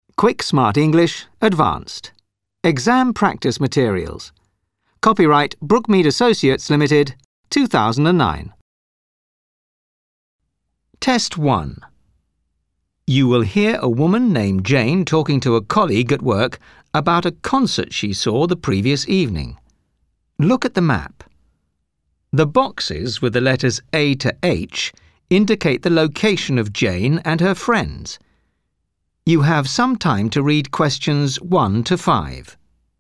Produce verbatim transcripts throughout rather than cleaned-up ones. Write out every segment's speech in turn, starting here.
Quick Smart English Advanced. Exam Practice Materials. Copyright Brookmead Associates Limited, two thousand nine. Test one. You will hear a woman named Jane talking to a colleague at work about a concert she saw the previous evening. Look at the map. The boxes with the letters A to H indicate the location of Jane and her friends. You have some time to read questions one to five.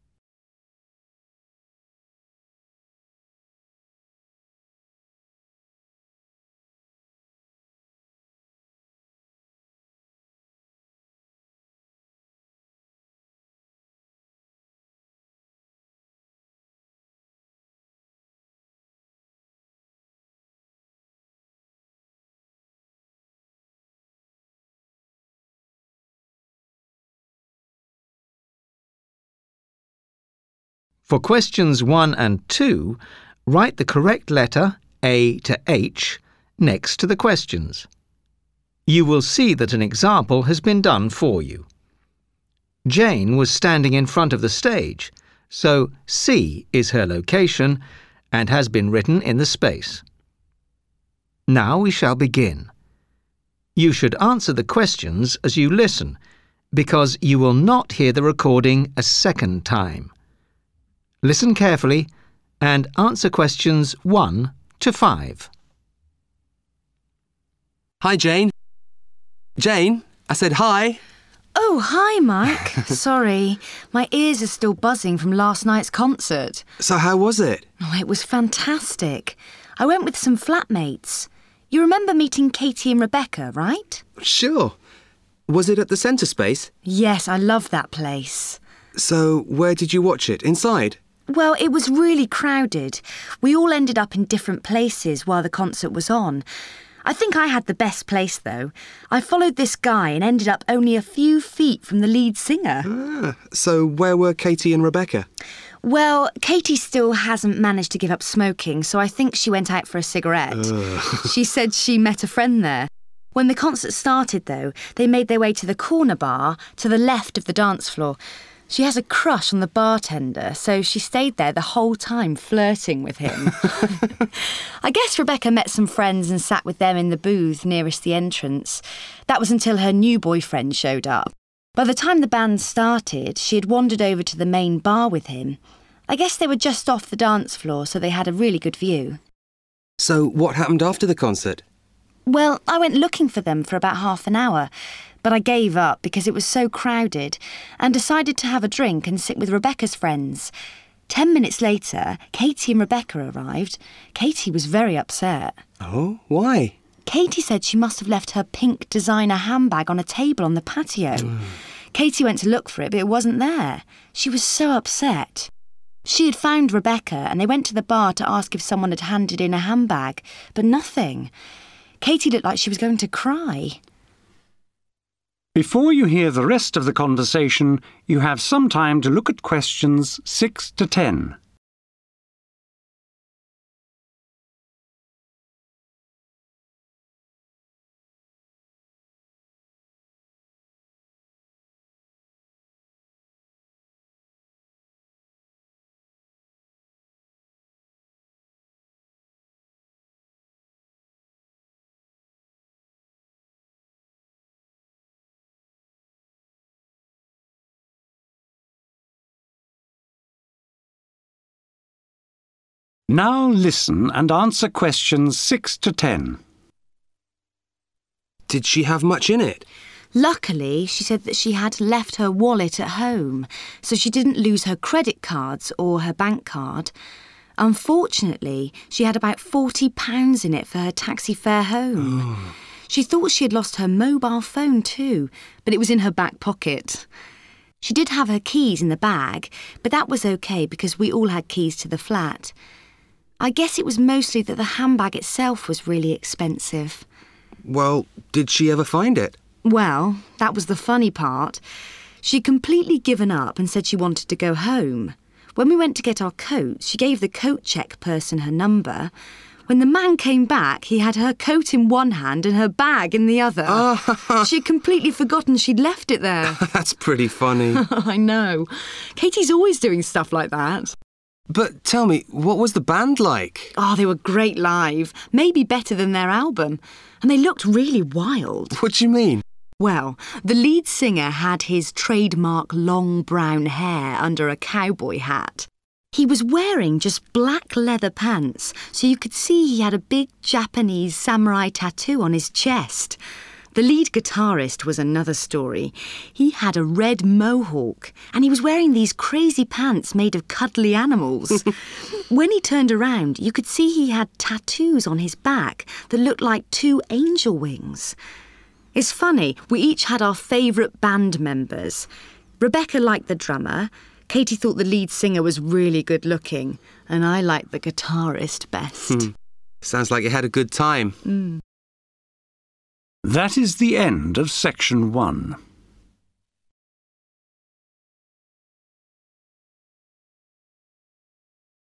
For questions one and two, write the correct letter, A to H, next to the questions. You will see that an example has been done for you. Jane was standing in front of the stage, so C is her location and has been written in the space. Now we shall begin. You should answer the questions as you listen, because you will not hear the recording a second time. Listen carefully and answer questions one to five. Hi, Jane. Jane, I said hi. Oh, hi, Mike. Sorry, my ears are still buzzing from last night's concert. So how was it? Oh, it was fantastic. I went with some flatmates. You remember meeting Katie and Rebecca, right? Sure. Was it at the Centre Space? Yes, I love that place. So where did you watch it? Inside? Well, it was really crowded. We all ended up in different places while the concert was on. I think I had the best place, though. I followed this guy and ended up only a few feet from the lead singer. Ah, so where were Katie and Rebecca? Well, Katie still hasn't managed to give up smoking, so I think she went out for a cigarette. She said she met a friend there. When the concert started, though, they made their way to the corner bar to the left of the dance floor. She has a crush on the bartender, so she stayed there the whole time flirting with him. I guess Rebecca met some friends and sat with them in the booth nearest the entrance. That was until her new boyfriend showed up. By the time the band started, she had wandered over to the main bar with him. I guess they were just off the dance floor, so they had a really good view. So what happened after the concert? Well, I went looking for them for about half an hour. But I gave up because it was so crowded and decided to have a drink and sit with Rebecca's friends. Ten minutes later, Katie and Rebecca arrived. Katie was very upset. Oh, why? Katie said she must have left her pink designer handbag on a table on the patio. Mm. Katie went to look for it, but it wasn't there. She was so upset. She had found Rebecca and they went to the bar to ask if someone had handed in a handbag, but nothing. Katie looked like she was going to cry. Before you hear the rest of the conversation, you have some time to look at questions six to ten. Now listen and answer questions six to ten. Did she have much in it? Luckily, she said that she had left her wallet at home, so she didn't lose her credit cards or her bank card. Unfortunately, she had about forty pounds in it for her taxi fare home. Oh. She thought she had lost her mobile phone too, but it was in her back pocket. She did have her keys in the bag, but that was okay because we all had keys to the flat. I guess it was mostly that the handbag itself was really expensive. Well, did she ever find it? Well, that was the funny part. She'd completely given up and said she wanted to go home. When we went to get our coats, she gave the coat check person her number. When the man came back, he had her coat in one hand and her bag in the other. Oh. She'd completely forgotten she'd left it there. That's pretty funny. I know. Katie's always doing stuff like that. But tell me, what was the band like? Oh, they were great live. Maybe better than their album. And they looked really wild. What do you mean? Well, the lead singer had his trademark long brown hair under a cowboy hat. He was wearing just black leather pants, so you could see he had a big Japanese samurai tattoo on his chest. The lead guitarist was another story. He had a red mohawk, and he was wearing these crazy pants made of cuddly animals. When he turned around, you could see he had tattoos on his back that looked like two angel wings. It's funny, we each had our favourite band members. Rebecca liked the drummer, Katie thought the lead singer was really good looking, and I liked the guitarist best. Hmm. Sounds like you had a good time. Mm. That is the end of section one.